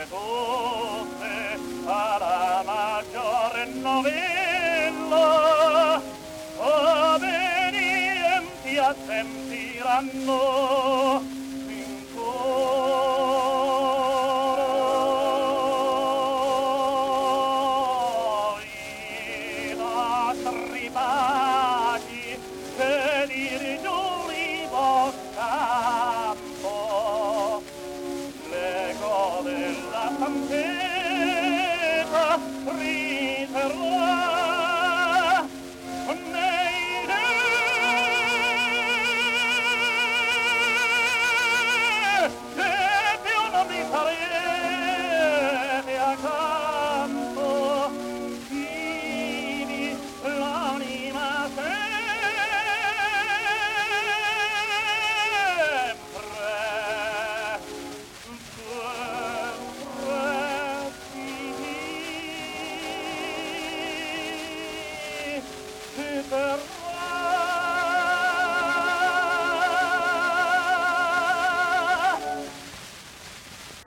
tutte alla maggiore novella obbedienti assentiranno in coro i nostri paci che dir giù l'Ivo campo l'eco della stanzetta riterrà nei che più non mi sarete accanto vivi l'anima sempre per